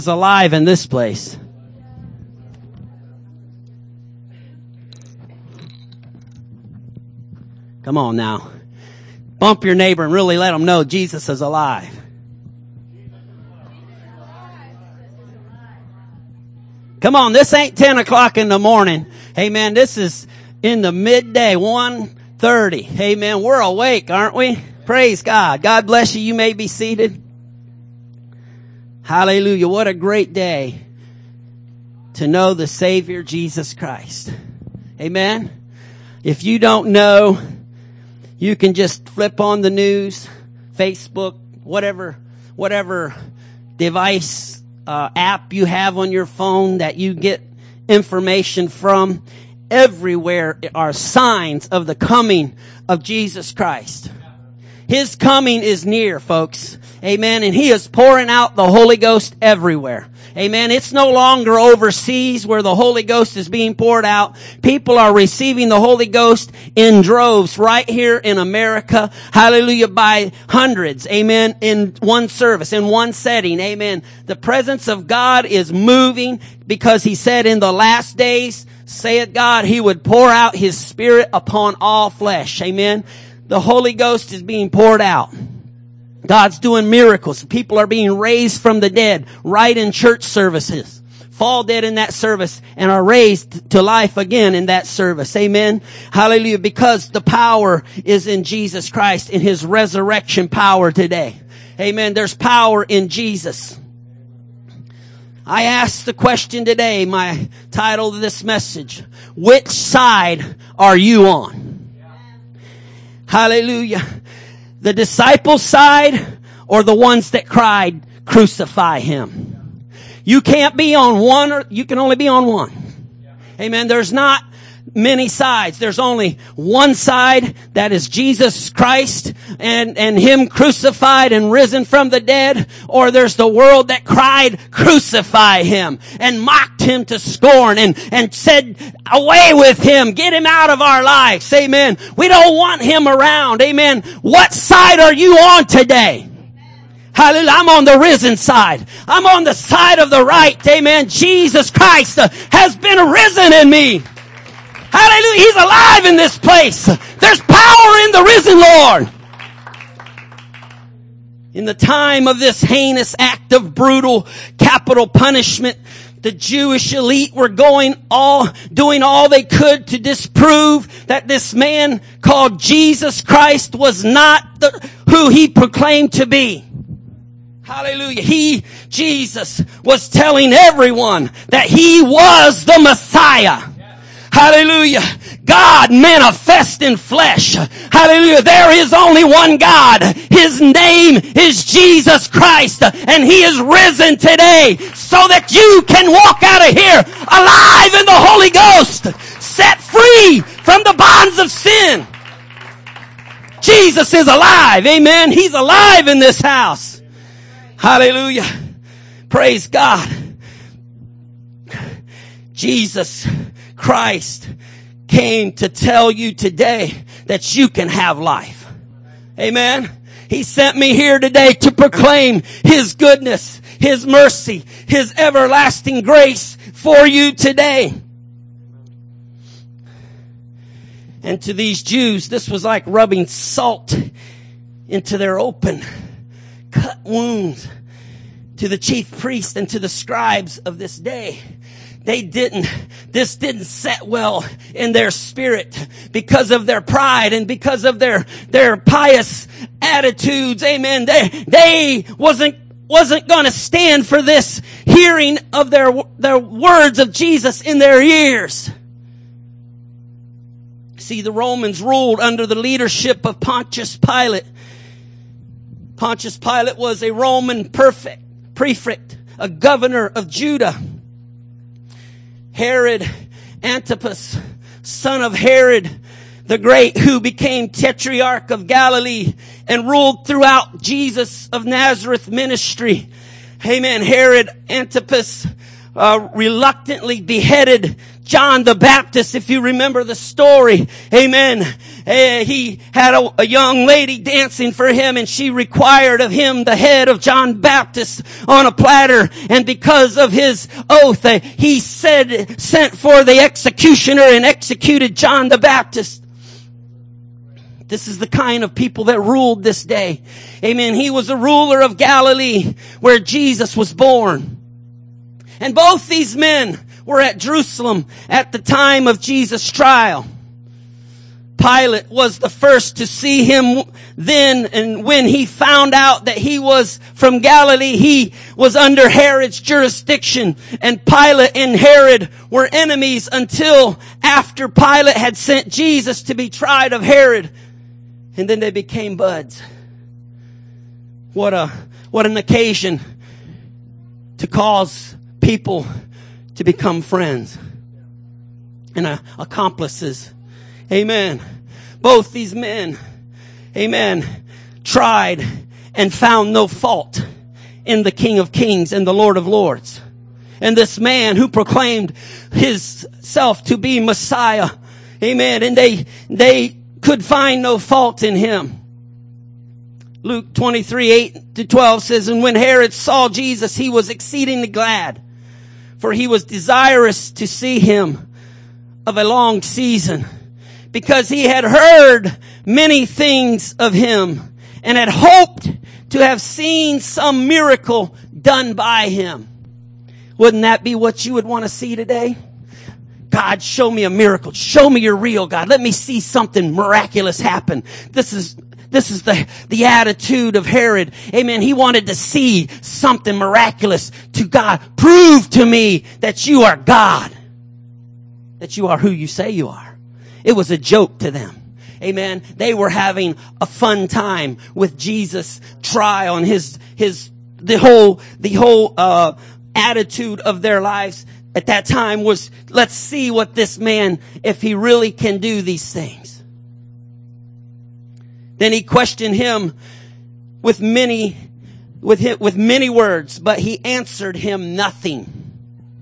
is alive in this place. Come on now. Bump your neighbor and really let them know Jesus is alive. Come on, this ain't 10 o'clock in the morning. Amen. This is in the midday, 1:30. Amen. We're awake, aren't we? Praise God. God bless you. You may be seated. Hallelujah. What a great day to know the Savior, Jesus Christ. Amen. If you don't know, you can just flip on the news, Facebook, whatever device, app you have on your phone that you get information from. Everywhere are signs of the coming of Jesus Christ. His coming is near, folks. Amen. And He is pouring out the Holy Ghost everywhere. Amen. It's no longer overseas where the Holy Ghost is being poured out. People are receiving the Holy Ghost in droves right here in America. Hallelujah. By hundreds. Amen. In one service, in one setting. Amen. The presence of God is moving because He said in the last days, saith God, He would pour out His Spirit upon all flesh. Amen. The Holy Ghost is being poured out. God's doing miracles. People are being raised from the dead right in church services. Fall dead in that service and are raised to life again in that service. Amen. Hallelujah. Because the power is in Jesus Christ, in His resurrection power today. Amen. There's power in Jesus. I asked the question today, my title of this message, which side are you on? Hallelujah. The disciples' side or the ones that cried, crucify Him? You can't be on one, or you can only be on one. Amen. There's not many sides. There's only one side, that is Jesus Christ and Him crucified and risen from the dead. Or there's the world that cried, crucify Him, and mocked Him to scorn and said, away with Him. Get Him out of our lives. Amen. We don't want Him around. Amen. What side are you on today? Hallelujah. I'm on the risen side. I'm on the side of the right. Amen. Jesus Christ has been risen in me. Hallelujah. He's alive in this place. There's power in the risen Lord. In the time of this heinous act of brutal capital punishment, the Jewish elite were doing all they could to disprove that this man called Jesus Christ was not who He proclaimed to be. Hallelujah. Jesus, was telling everyone that He was the Messiah. Hallelujah. God manifest in flesh. Hallelujah. There is only one God. His name is Jesus Christ. And He is risen today so that you can walk out of here alive in the Holy Ghost, set free from the bonds of sin. Jesus is alive. Amen. He's alive in this house. Hallelujah. Praise God. Jesus Christ came to tell you today that you can have life. Amen. He sent me here today to proclaim His goodness, His mercy, His everlasting grace for you today. And to these Jews, this was like rubbing salt into their open, cut wounds. To the chief priests and to the scribes of this day, this didn't set well in their spirit because of their pride and because of their pious attitudes. Amen. They wasn't going to stand for this hearing of their words of Jesus in their ears. See, the Romans ruled under the leadership of Pontius Pilate. Pontius Pilate was a Roman prefect, a governor of Judah. Herod Antipas, son of Herod the Great, who became Tetrarch of Galilee and ruled throughout Jesus of Nazareth ministry. Amen. Herod Antipas reluctantly beheaded John the Baptist, if you remember the story. Amen. He had a young lady dancing for him, and she required of him the head of John Baptist on a platter. And because of his oath, he sent for the executioner and executed John the Baptist. This is the kind of people that ruled this day. Amen. He was a ruler of Galilee where Jesus was born. And both these men were at Jerusalem at the time of Jesus' trial. Pilate was the first to see him then, and when he found out that he was from Galilee, he was under Herod's jurisdiction. And Pilate and Herod were enemies until after Pilate had sent Jesus to be tried of Herod. And then they became buds. What an occasion to cause people to become friends and accomplices. Amen. Both these men, amen, tried and found no fault in the King of Kings and the Lord of Lords. And this man who proclaimed himself to be Messiah, amen, and they could find no fault in him. Luke 23:8-12 says, and when Herod saw Jesus, he was exceedingly glad, for he was desirous to see him of a long season, because he had heard many things of him and had hoped to have seen some miracle done by him. Wouldn't that be what you would want to see today? God, show me a miracle. Show me you're real, God. Let me see something miraculous happen. This is the attitude of Herod. Amen. He wanted to see something miraculous to God. Prove to me that you are God. That you are who you say you are. It was a joke to them. Amen. They were having a fun time with Jesus' trial and the whole attitude of their lives at that time was, let's see what this man, if he really can do these things. Then he questioned him with many words, but he answered him nothing.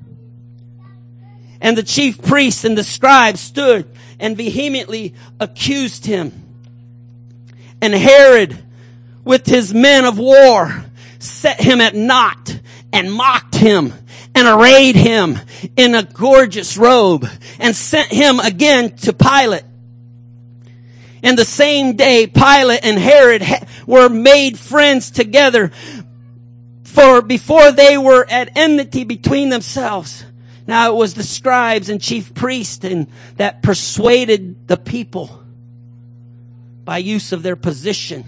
And the chief priests and the scribes stood and vehemently accused him. And Herod, with his men of war, set him at naught and mocked him and arrayed him in a gorgeous robe and sent him again to Pilate. And the same day, Pilate and Herod were made friends together, for before they were at enmity between themselves. Now it was the scribes and chief priests that persuaded the people by use of their position.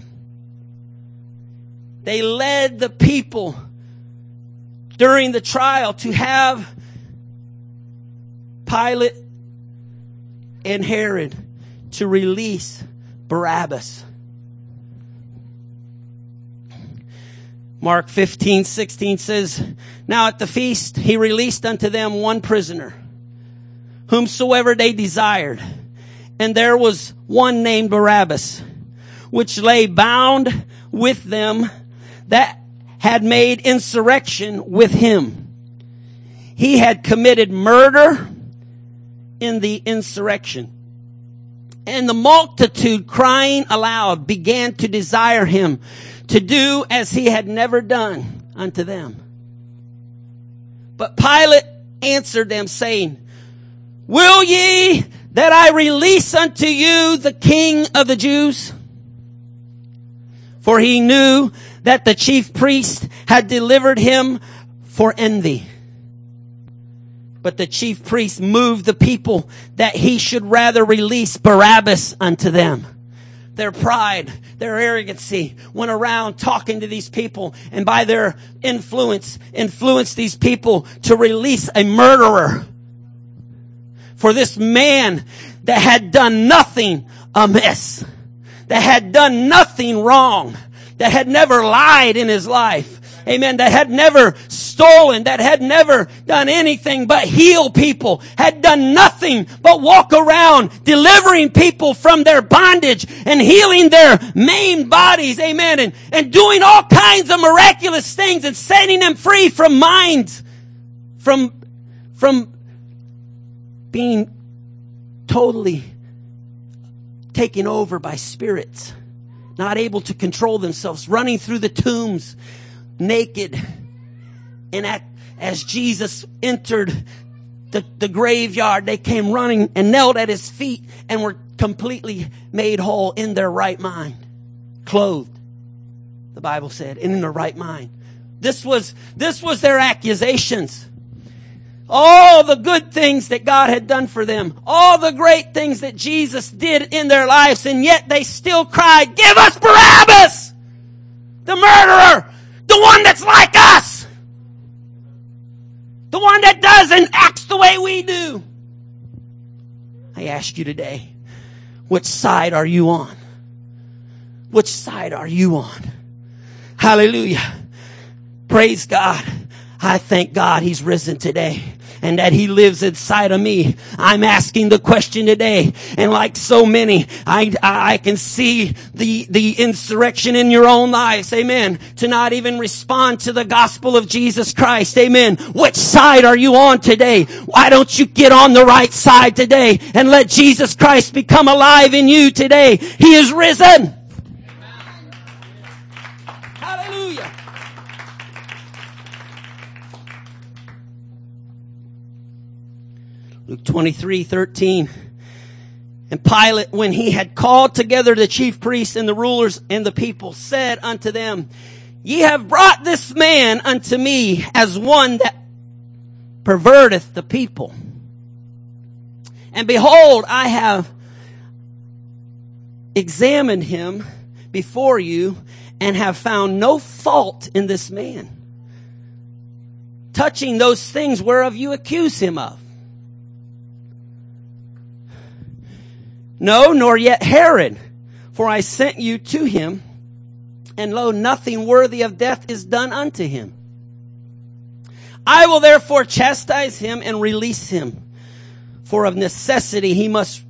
They led the people during the trial to have Pilate and Herod to release Barabbas. Mark 15:16 says, now at the feast he released unto them one prisoner, whomsoever they desired. And there was one named Barabbas, which lay bound with them that had made insurrection with him. He had committed murder in the insurrection. And the multitude, crying aloud, began to desire him to do as he had never done unto them. But Pilate answered them, saying, will ye that I release unto you the King of the Jews? For he knew that the chief priest had delivered him for envy. But the chief priest moved the people that he should rather release Barabbas unto them. Their pride, their arrogancy went around talking to these people, and by their influenced these people to release a murderer for this man that had done nothing amiss, that had done nothing wrong, that had never lied in his life. Amen. That had never stolen, that had never done anything but heal people, had done nothing but walk around delivering people from their bondage and healing their maimed bodies. Amen. And doing all kinds of miraculous things and setting them free from minds, from being totally taken over by spirits, not able to control themselves, running through the tombs naked. And as Jesus entered the graveyard, they came running and knelt at his feet and were completely made whole in their right mind. Clothed, the Bible said, in their right mind. This was their accusations. All the good things that God had done for them. All the great things that Jesus did in their lives. And yet they still cried, "Give us Barabbas! The murderer! The one that's like us! The one that doesn't act the way we do." I ask you today, which side are you on? Which side are you on? Hallelujah. Praise God. I thank God He's risen today and that He lives inside of me. I'm asking the question today, and like so many, I can see the insurrection in your own lives. Amen. To not even respond to the gospel of Jesus Christ. Amen. Which side are you on today? Why don't you get on the right side today and let Jesus Christ become alive in you today? He is risen. Hallelujah. Luke 23:13. And Pilate, when he had called together the chief priests and the rulers and the people, said unto them, "Ye have brought this man unto me as one that perverteth the people. And behold, I have examined him before you and have found no fault in this man, touching those things whereof you accuse him of. No, nor yet Herod, for I sent you to him, and lo, nothing worthy of death is done unto him. I will therefore chastise him and release him, for of necessity he must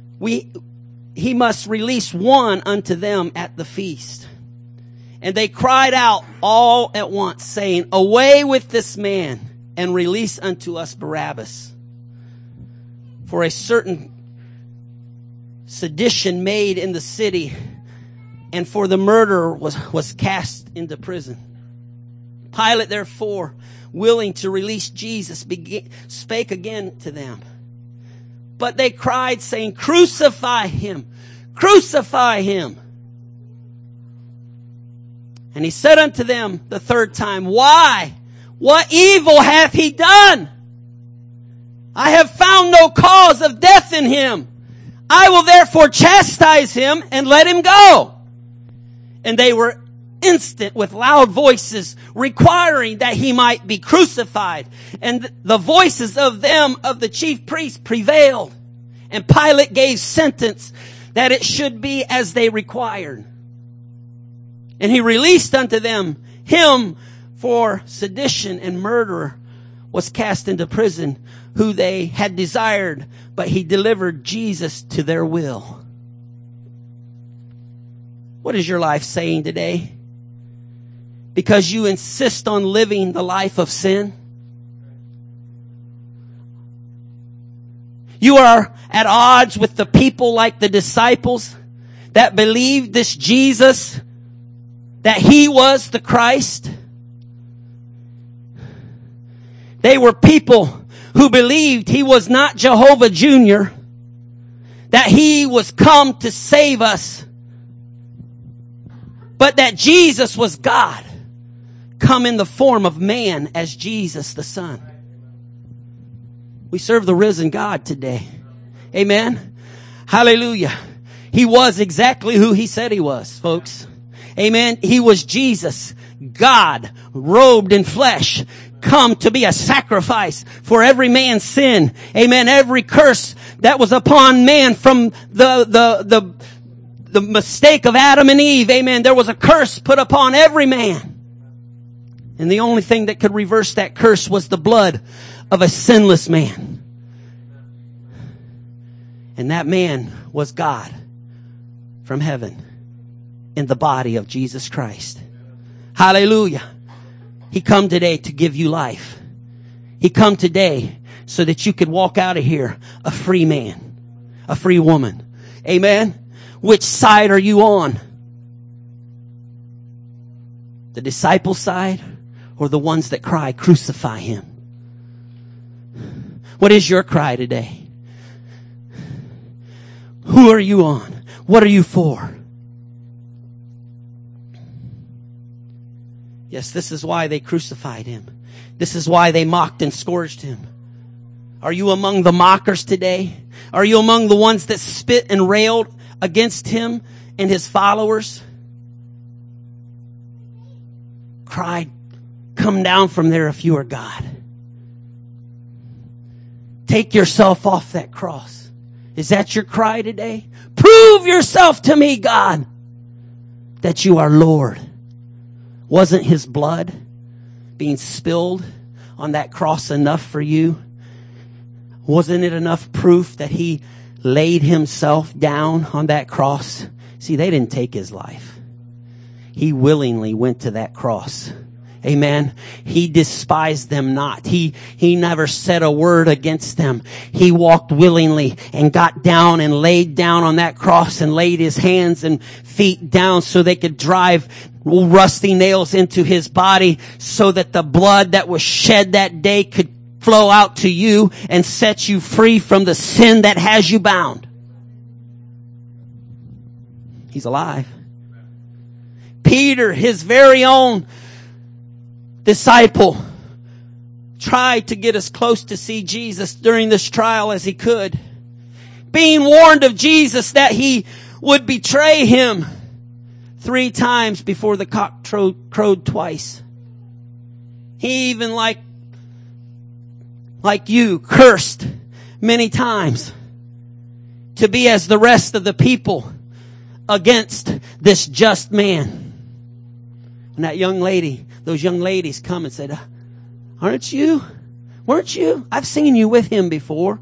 release one unto them at the feast." And they cried out all at once, saying, "Away with this man, and release unto us Barabbas." For a certain sedition made in the city, and for the murderer was cast into prison. Pilate, therefore, willing to release Jesus, spake again to them. But they cried, saying, "Crucify him! Crucify him!" And he said unto them the third time, "Why? What evil hath he done? I have found no cause of death in him. I will therefore chastise him and let him go." And they were instant with loud voices, requiring that he might be crucified. And the voices of them, of the chief priests, prevailed. And Pilate gave sentence that it should be as they required. And he released unto them him for sedition and murderer was cast into prison, who they had desired, but he delivered Jesus to their will. What is your life saying today? Because you insist on living the life of sin? You are at odds with the people like the disciples that believed this Jesus, that he was the Christ. They were people who believed he was not Jehovah Jr., that he was come to save us, but that Jesus was God, come in the form of man as Jesus the Son. We serve the risen God today. Amen. Hallelujah. He was exactly who he said he was, folks. Amen. He was Jesus, God, robed in flesh, come to be a sacrifice for every man's sin. Amen. Every curse that was upon man from the mistake of Adam and Eve. Amen. There was a curse put upon every man. And the only thing that could reverse that curse was the blood of a sinless man. And that man was God from heaven in the body of Jesus Christ. Hallelujah. He come today to give you life. He come today so that you could walk out of here a free man, a free woman. Amen. Which side are you on? The disciple side or the ones that cry, crucify him? What is your cry today? Who are you on? What are you for? Yes, this is why they crucified him. This is why they mocked and scourged him. Are you among the mockers today? Are you among the ones that spit and railed against him and his followers? Cried, come down from there if you are God. Take yourself off that cross. Is that your cry today? Prove yourself to me, God, that you are Lord. Wasn't his blood being spilled on that cross enough for you? Wasn't it enough proof that he laid himself down on that cross? See, they didn't take his life. He willingly went to that cross. Amen. He despised them not. He never said a word against them. He walked willingly and got down and laid down on that cross and laid his hands and feet down so they could drive rusty nails into his body so that the blood that was shed that day could flow out to you and set you free from the sin that has you bound. He's alive. Peter, his very own disciple, tried to get as close to see Jesus during this trial as he could. Being warned of Jesus that he would betray him 3 times before the cock crowed twice. He even like you, cursed many times to be as the rest of the people against this just man. And that young lady, those young ladies come and said, weren't you? I've seen you with him before.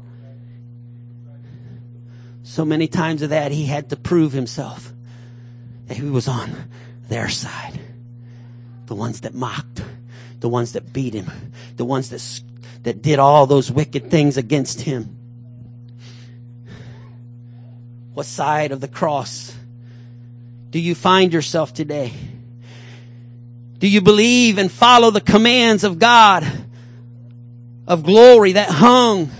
So many times of that, he had to prove himself that he was on their side. The ones that mocked, the ones that beat him, the ones that did all those wicked things against him. What side of the cross do you find yourself today? Do you believe and follow the commands of God of glory that hung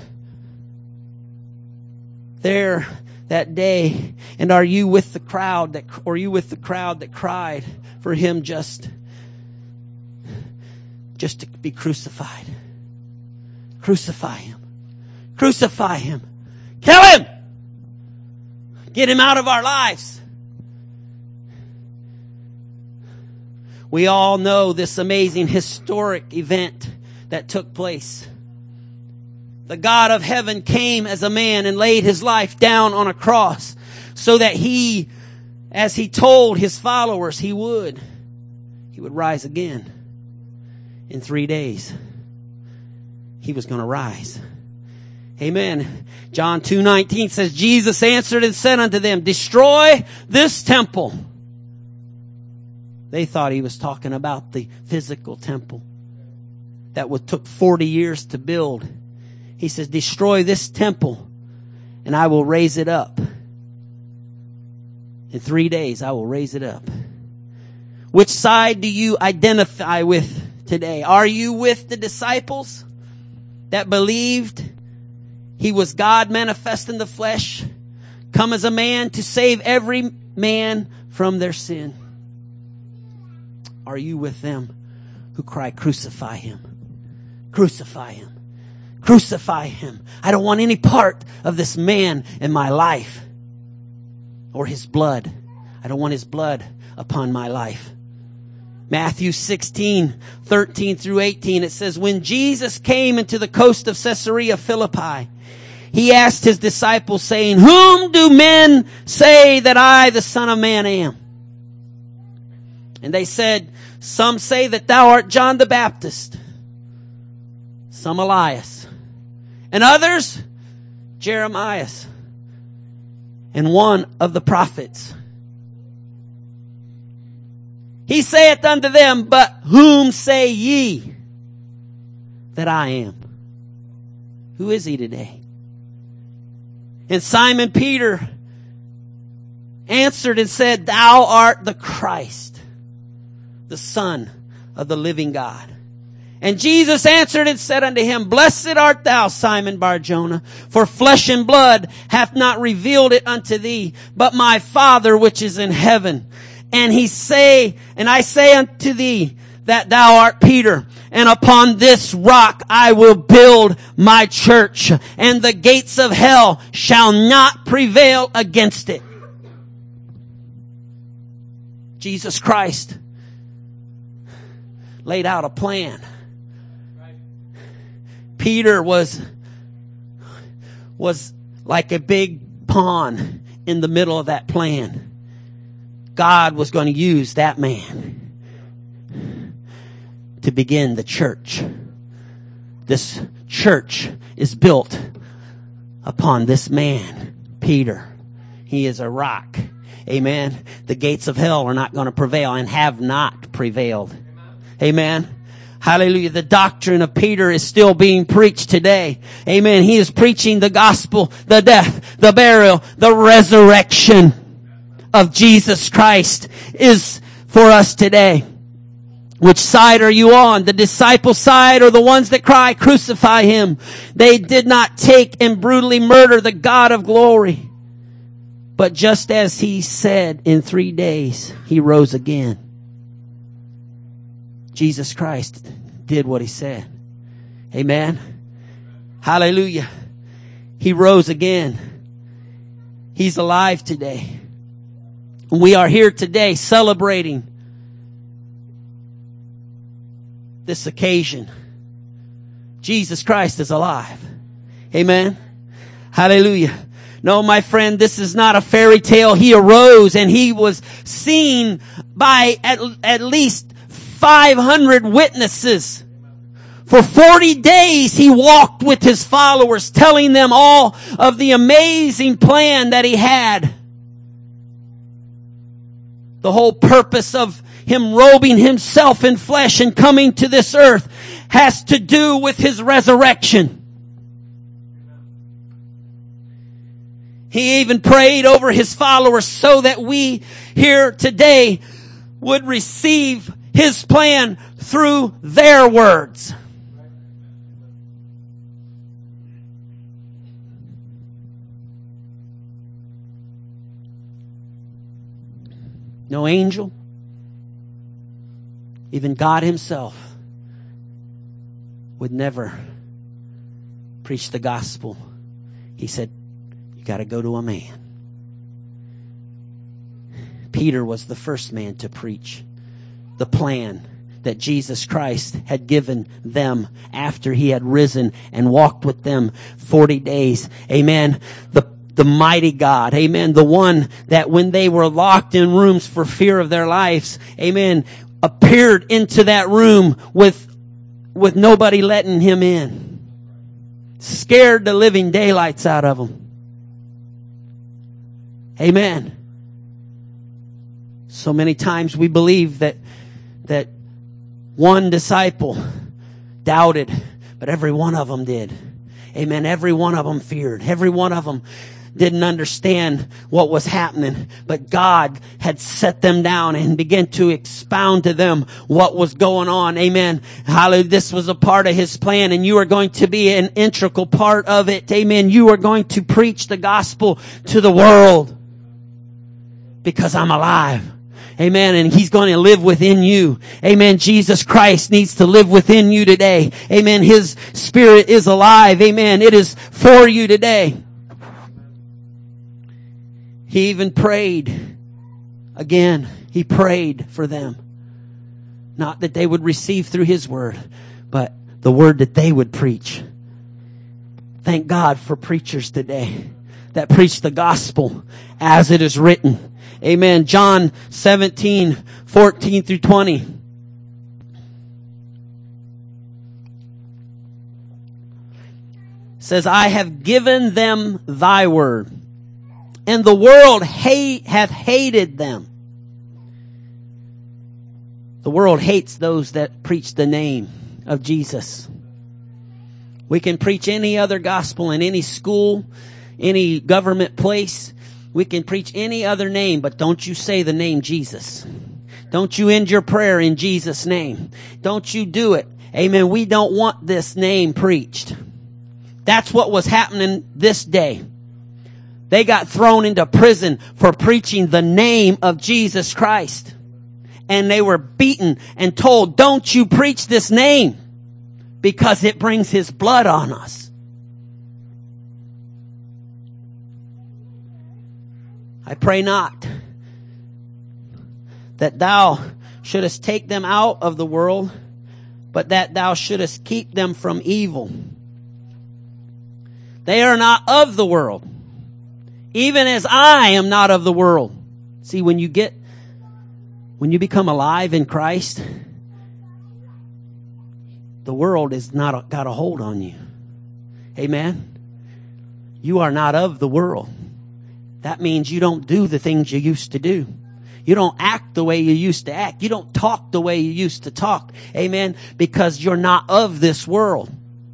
there that day? And are you with the crowd that cried for him just to be crucified? Crucify him. Crucify him. Kill him. Get him out of our lives. We all know this amazing historic event that took place. The God of heaven came as a man and laid his life down on a cross so that he, as he told his followers he would rise again. In 3 days, he was going to rise. Amen. John 2:19 says, Jesus answered and said unto them, destroy this temple. They thought he was talking about the physical temple that took 40 years to build. He says, destroy this temple and I will raise it up. In 3 days, I will raise it up. Which side do you identify with today? Are you with the disciples that believed he was God manifest in the flesh, come as a man to save every man from their sin? Are you with them who cry, crucify him? Crucify him. Crucify him. I don't want any part of this man in my life or his blood. I don't want his blood upon my life. Matthew 16:13 through 18, it says, when Jesus came into the coast of Caesarea Philippi, he asked his disciples, saying, whom do men say that I, the Son of Man, am? And they said, some say that thou art John the Baptist, some Elias, and others Jeremiah, and one of the prophets. He saith unto them, but whom say ye that I am? Who is he today? And Simon Peter answered and said, Thou art the Christ, the Son of the living God. And Jesus answered and said unto him, Blessed art thou, Simon Bar-Jonah, for flesh and blood hath not revealed it unto thee, but my Father which is in heaven. And I say unto thee that thou art Peter, and upon this rock I will build my church, and the gates of hell shall not prevail against it. Jesus Christ laid out a plan. Peter was like a big pawn in the middle of that plan. God was going to use that man to begin the church. This church is built upon this man, Peter. He is a rock. Amen. The gates of hell are not going to prevail and have not prevailed. Amen. Hallelujah. The doctrine of Peter is still being preached today. Amen. He is preaching the gospel, the death, the burial, the resurrection of Jesus Christ is for us today. Which side are you on? The disciple side or the ones that cry, crucify him? They did not take and brutally murder the God of glory. But just as he said, in 3 days, he rose again. Jesus Christ did what he said. Amen. Hallelujah. He rose again. He's alive today. We are here today celebrating this occasion. Jesus Christ is alive. Amen. Hallelujah. No, my friend, this is not a fairy tale. He arose and he was seen by at least 500 witnesses. For 40 days he walked with his followers, telling them all of the amazing plan that he had. The whole purpose of him robing himself in flesh and coming to this earth has to do with his resurrection. He even prayed over his followers so that we here today would receive his plan through their words. No angel, even God himself, would never preach the gospel. He said, you got to go to a man. Peter was the first man to preach the plan that Jesus Christ had given them after he had risen and walked with them 40 days. Amen. The mighty God. Amen. The one that when they were locked in rooms for fear of their lives, amen, appeared into that room with nobody letting him in. Scared the living daylights out of them. Amen. So many times we believe that one disciple doubted, but every one of them did. Amen. Every one of them feared. Every one of them didn't understand what was happening, but God had set them down and began to expound to them what was going on. Amen. Hallelujah. This was a part of his plan and you are going to be an integral part of it. Amen. You are going to preach the gospel to the world because I'm alive. Amen. And he's going to live within you. Amen. Jesus Christ needs to live within you today. Amen. His spirit is alive. Amen. It is for you today. He even prayed again. He prayed for them. Not that they would receive through his word, but the word that they would preach. Thank God for preachers today that preach the gospel as it is written. Amen. John 17:14 through 20. Says, I have given them thy word, and the world hath hated them. The world hates those that preach the name of Jesus. We can preach any other gospel in any school, any government place. We can preach any other name, but don't you say the name Jesus. Don't you end your prayer in Jesus' name. Don't you do it. Amen. We don't want this name preached. That's what was happening this day. They got thrown into prison for preaching the name of Jesus Christ. And they were beaten and told, don't you preach this name because it brings His blood on us. I pray not that thou shouldest take them out of the world, but that thou shouldest keep them from evil. They are not of the world, even as I am not of the world. See, when you become alive in Christ, the world has not got a hold on you. Amen. You are not of the world. That means you don't do the things you used to do. You don't act the way you used to act. You don't talk the way you used to talk. Amen. Because you're not of this world.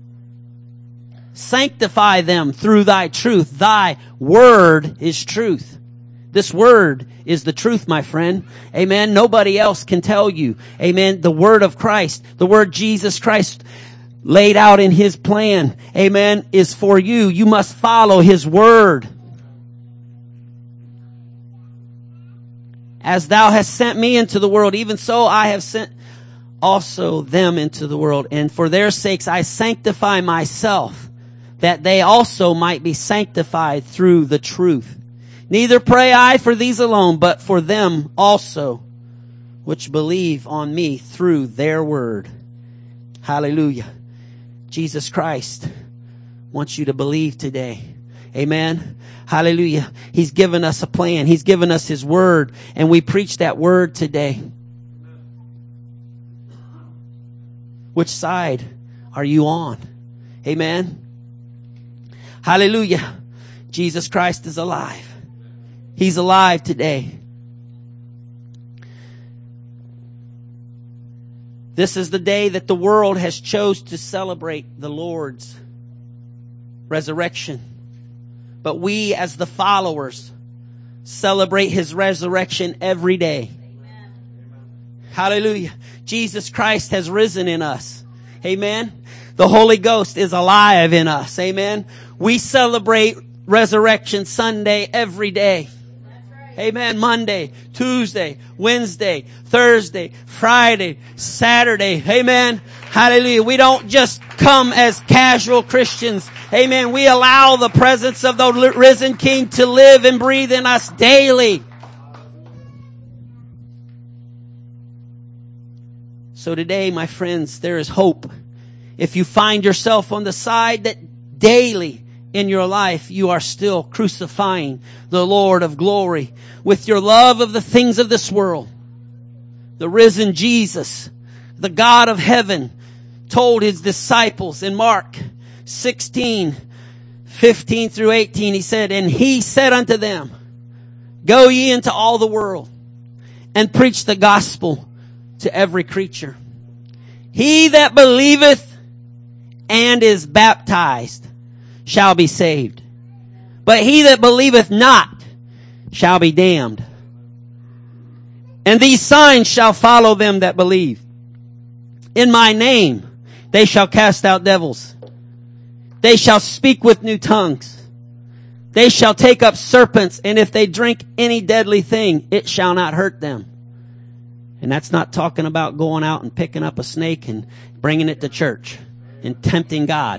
Sanctify them through thy truth. Thy word is truth. This word is the truth, my friend. Amen. Nobody else can tell you. Amen. The word of Christ, the word Jesus Christ laid out in His plan. Amen. Is for you. You must follow His word. As thou hast sent me into the world, even so I have sent also them into the world. And for their sakes I sanctify myself, that they also might be sanctified through the truth. Neither pray I for these alone, but for them also, which believe on me through their word. Hallelujah. Jesus Christ wants you to believe today. Amen. Hallelujah. He's given us a plan. He's given us His word, and we preach that word today. Which side are you on? Amen. Hallelujah. Jesus Christ is alive. He's alive today. This is the day that the world has chose to celebrate the Lord's resurrection. But we as the followers celebrate His resurrection every day. Amen. Hallelujah. Jesus Christ has risen in us. Amen. The Holy Ghost is alive in us. Amen. We celebrate Resurrection Sunday every day. Amen. Monday, Tuesday, Wednesday, Thursday, Friday, Saturday. Amen. Hallelujah. We don't just come as casual Christians. Amen. We allow the presence of the risen King to live and breathe in us daily. So today, my friends, there is hope. If you find yourself on the side that daily in your life you are still crucifying the Lord of glory with your love of the things of this world. The risen Jesus, the God of heaven, told His disciples in Mark 16:15 through 18, He said, and He said unto them, go ye into all the world and preach the gospel to every creature. He that believeth and is baptized shall be saved, but he that believeth not shall be damned. And these signs shall follow them that believe. In my name they shall cast out devils. They shall speak with new tongues. They shall take up serpents, and if they drink any deadly thing, it shall not hurt them. And that's not talking about going out and picking up a snake and bringing it to church and tempting God.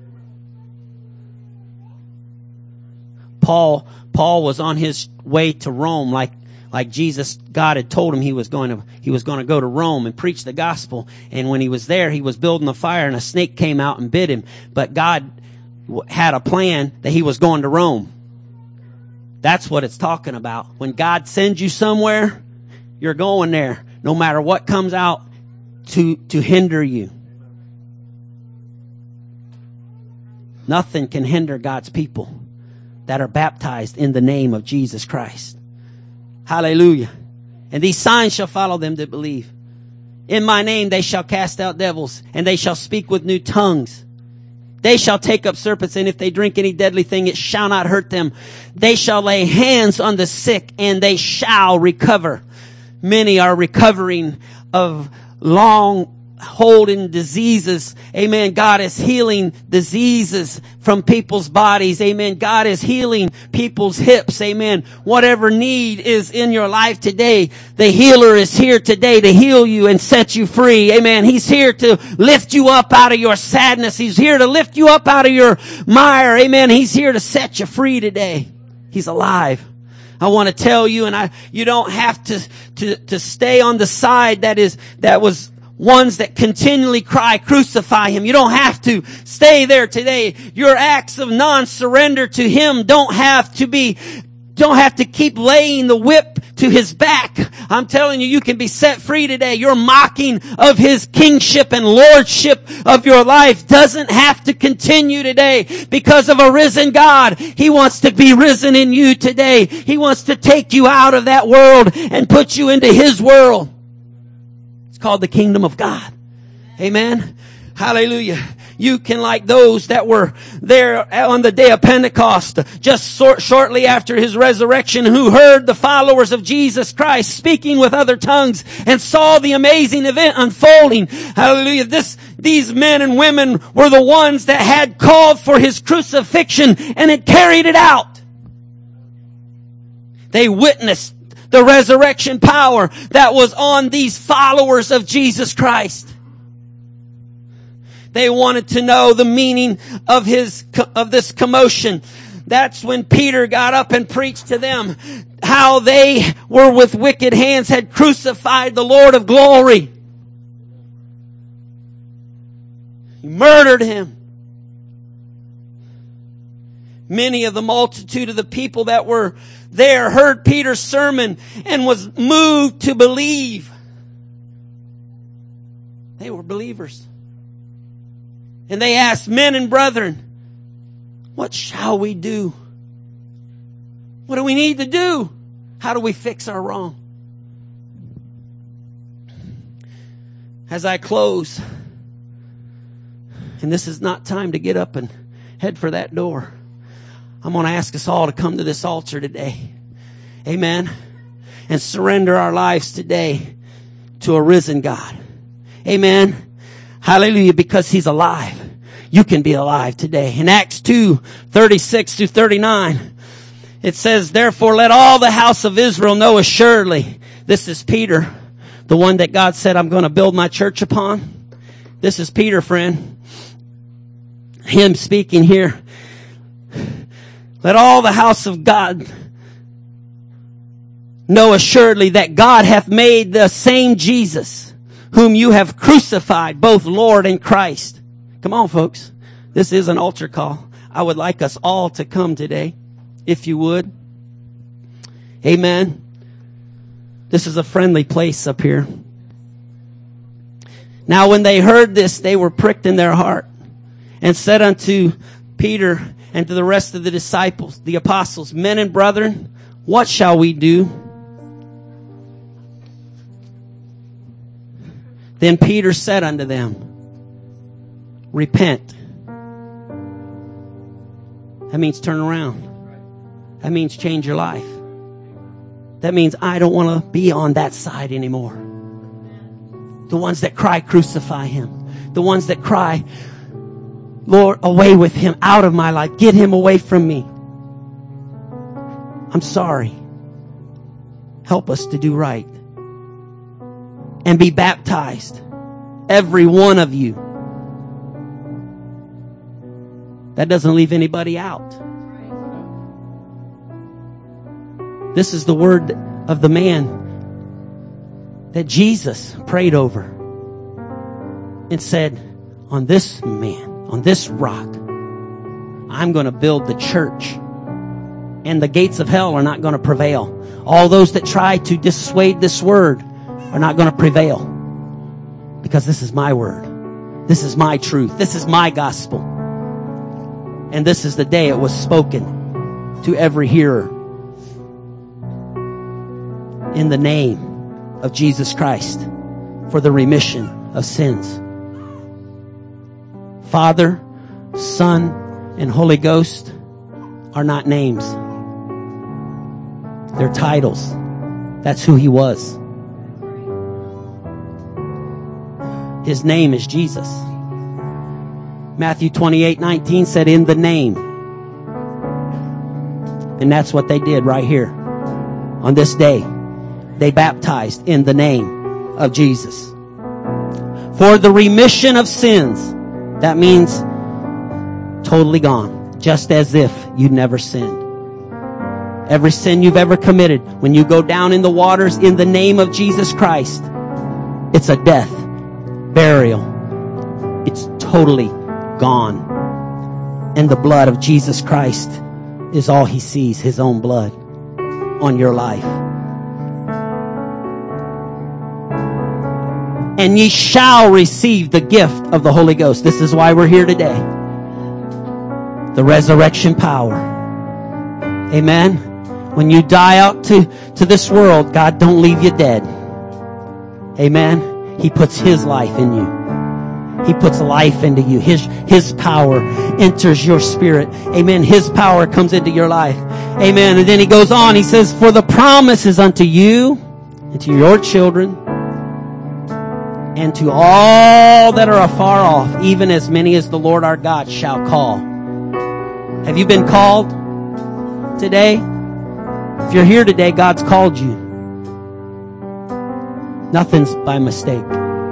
Paul was on his way to Rome like Jesus, God had told him he was going to go to Rome and preach the gospel. And when he was there, he was building a fire and a snake came out and bit him. But God had a plan that he was going to Rome. That's what it's talking about. When God sends you somewhere, you're going there, no matter what comes out to hinder you. Nothing can hinder God's people that are baptized in the name of Jesus Christ. Hallelujah. And these signs shall follow them that believe. In my name they shall cast out devils, and they shall speak with new tongues. They shall take up serpents, and if they drink any deadly thing, it shall not hurt them. They shall lay hands on the sick, and they shall recover. Many are recovering of long holding diseases. Amen. God is healing diseases from people's bodies. Amen. God is healing people's hips. Amen. Whatever need is in your life today, the healer is here today to heal you and set you free. Amen. He's here to lift you up out of your sadness. He's here to lift you up out of your mire. Amen. He's here to set you free today. He's alive. I want to tell you, and you don't have to stay on the side that was ones that continually cry, crucify him. You don't have to stay there today. Your acts of non-surrender to him don't have to keep laying the whip to his back. I'm telling you, you can be set free today. Your mocking of his kingship and lordship of your life doesn't have to continue today because of a risen God. He wants to be risen in you today. He wants to take you out of that world and put you into his world. It's called the kingdom of God. Amen. Hallelujah. You can, like those that were there on the day of Pentecost, just shortly after his resurrection, who heard the followers of Jesus Christ speaking with other tongues and saw the amazing event unfolding. Hallelujah. These men and women were the ones that had called for his crucifixion and had carried it out. They witnessed the resurrection power that was on these followers of Jesus Christ. They wanted to know the meaning of this commotion. That's when Peter got up and preached to them how they were with wicked hands had crucified the Lord of glory. He murdered him. Many of the multitude of the people that were there heard Peter's sermon and was moved to believe. They were believers. And they asked, men and brethren, what shall we do? What do we need to do? How do we fix our wrong? As I close, and this is not time to get up and head for that door, I'm going to ask us all to come to this altar today. Amen. And surrender our lives today to a risen God. Amen. Hallelujah, because he's alive. You can be alive today. In Acts 2:36-39, it says, therefore let all the house of Israel know assuredly. This is Peter, the one that God said, I'm going to build my church upon. This is Peter, friend. Him speaking here. Let all the house of God know assuredly that God hath made the same Jesus whom you have crucified, both Lord and Christ. Come on, folks. This is an altar call. I would like us all to come today, if you would. Amen. This is a friendly place up here. Now when they heard this, they were pricked in their heart and said unto Peter and to the rest of the disciples, the apostles, men and brethren, what shall we do? Then Peter said unto them, repent. That means turn around. That means change your life. That means I don't want to be on that side anymore. The ones that cry, crucify him. The ones that cry, Lord, away with him, out of my life. Get him away from me. I'm sorry. Help us to do right. And be baptized. Every one of you. That doesn't leave anybody out. This is the word of the man that Jesus prayed over and said, on this man, on this rock, I'm going to build the church. And the gates of hell are not going to prevail. All those that try to dissuade this word are not going to prevail. Because this is my word. This is my truth. This is my gospel. And this is the day it was spoken to every hearer. In the name of Jesus Christ for the remission of sins. Father, Son, and Holy Ghost are not names. They're titles. That's who He was. His name is Jesus. Matthew 28:19 said, in the name. And that's what they did right here on this day. They baptized in the name of Jesus. For the remission of sins. That means totally gone. Just as if you'd never sinned. Every sin you've ever committed, when you go down in the waters in the name of Jesus Christ, it's a death, burial. It's totally gone. And the blood of Jesus Christ is all He sees, His own blood on your life. And ye shall receive the gift of the Holy Ghost. This is why we're here today. The resurrection power. Amen. When you die out to this world, God don't leave you dead. Amen. He puts His life in you. He puts life into you. His power enters your spirit. Amen. His power comes into your life. Amen. And then He goes on. He says, for the promise is unto you and to your children and to all that are afar off, even as many as the Lord our God shall call. Have you been called today? If you're here today, God's called you. Nothing's by mistake.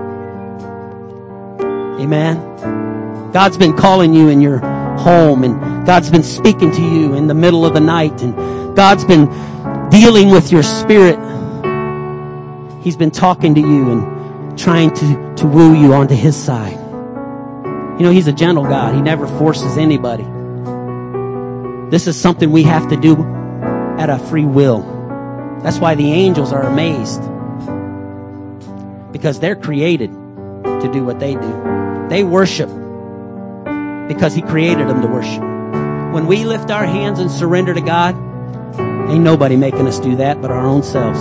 Amen. God's been calling you in your home, and God's been speaking to you in the middle of the night, and God's been dealing with your spirit. He's been talking to you and trying to woo you onto His side. You know, He's a gentle God. He never forces anybody. This is something we have to do at a free will. That's why the angels are amazed. Because they're created to do what they do. They worship because He created them to worship. When we lift our hands and surrender to God, ain't nobody making us do that but our own selves.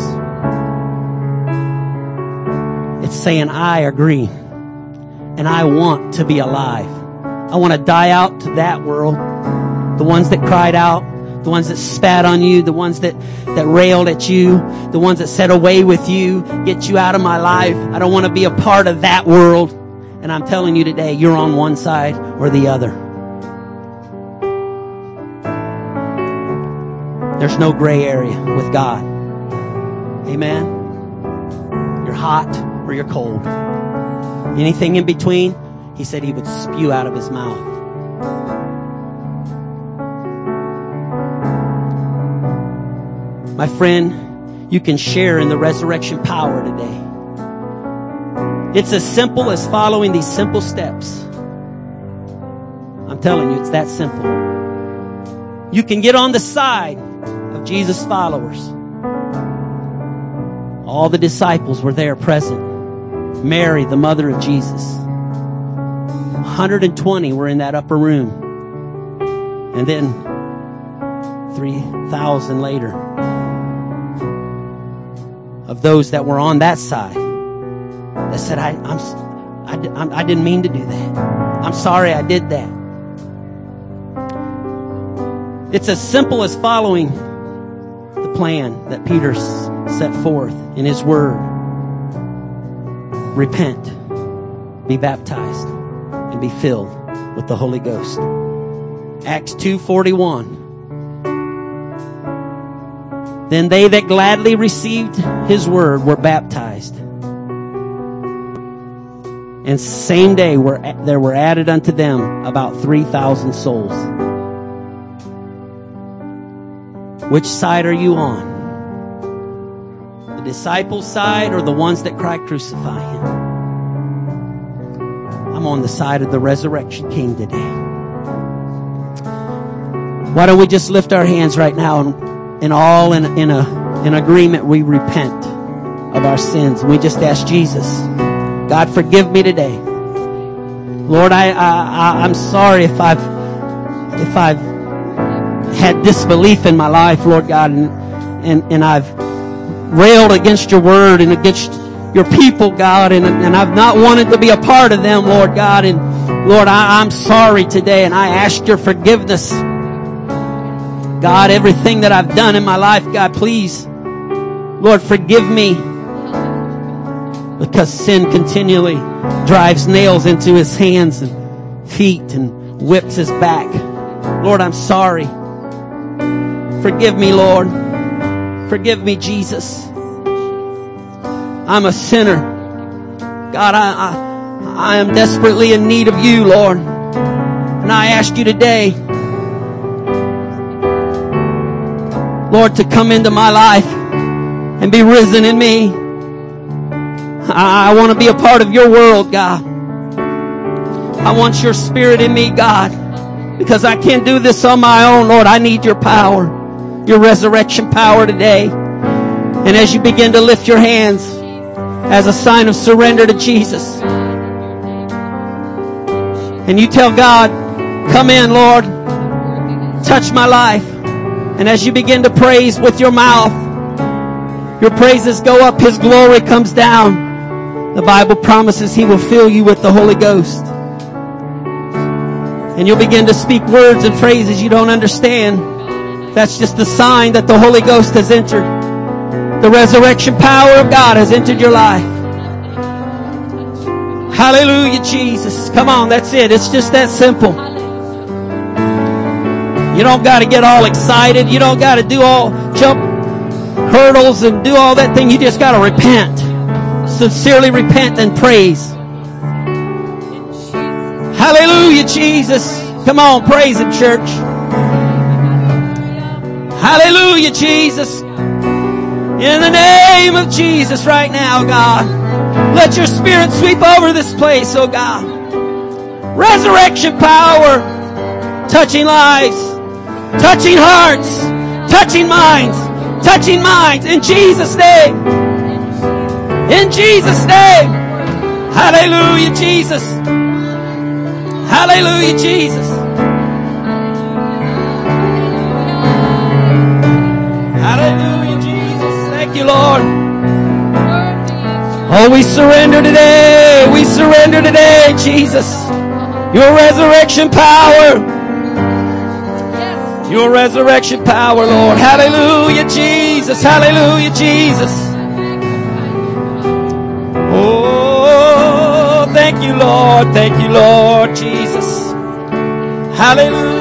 It's saying, I agree. And I want to be alive. I want to die out to that world. The ones that cried out, the ones that spat on you, the ones that railed at you, the ones that said away with you, get you out of my life. I don't want to be a part of that world. And I'm telling you today, you're on one side or the other. There's no gray area with God. Amen. You're hot or you're cold. Anything in between, He said He would spew out of His mouth. My friend, you can share in the resurrection power today. It's as simple as following these simple steps. I'm telling you, it's that simple. You can get on the side of Jesus' followers. All the disciples were there present. Mary, the mother of Jesus. 120 were in that upper room. And then 3,000 later of those that were on that side that said, I didn't mean to do that. I'm sorry I did that. It's as simple as following the plan that Peter set forth in his word. Repent, be baptized, and be filled with the Holy Ghost. Acts 2:41. Then they that gladly received His word were baptized. And same day there were added unto them about 3,000 souls. Which side are you on? The disciples' side or the ones that cry, crucify Him? I'm on the side of the resurrection King today. Why don't we just lift our hands right now and all in agreement we repent of our sins. And we just ask Jesus, God, forgive me today. Lord, I'm sorry if I've had disbelief in my life, Lord God, and I've railed against your word and against your people, God, and I've not wanted to be a part of them, Lord God, and Lord, I'm sorry today, and I ask your forgiveness. God, everything that I've done in my life, God, please, Lord, forgive me. Because sin continually drives nails into his hands and feet and whips his back. Lord, I'm sorry. Forgive me, Lord. Forgive me, Jesus. I'm a sinner. God, I am desperately in need of you, Lord. And I ask you today, Lord, to come into my life and be risen in me. I want to be a part of your world, God. I want your spirit in me, God, because I can't do this on my own, Lord. I need your power, your resurrection power today. And as you begin to lift your hands as a sign of surrender to Jesus, and you tell God, come in, Lord, touch my life. And as you begin to praise with your mouth, your praises go up, his glory comes down. The Bible promises he will fill you with the Holy Ghost. And you'll begin to speak words and phrases you don't understand. That's just the sign that the Holy Ghost has entered. The resurrection power of God has entered your life. Hallelujah, Jesus. Come on, that's it. It's just that simple. You don't got to get all excited. You don't got to do all jump hurdles and do all that thing. You just got to repent. Sincerely repent and praise. Hallelujah, Jesus. Come on, praise him, church. Hallelujah, Jesus. In the name of Jesus right now, God. Let your spirit sweep over this place, oh God. Resurrection power. Touching lives. Touching hearts. Touching minds. Touching minds. In Jesus' name. In Jesus' name. Hallelujah, Jesus. Hallelujah, Jesus. Hallelujah, Jesus. Thank you, Lord. Oh, we surrender today. We surrender today, Jesus. Your resurrection power. Your resurrection power, Lord. Hallelujah, Jesus. Hallelujah, Jesus. Oh, thank you, Lord. Thank you, Lord Jesus. Hallelujah.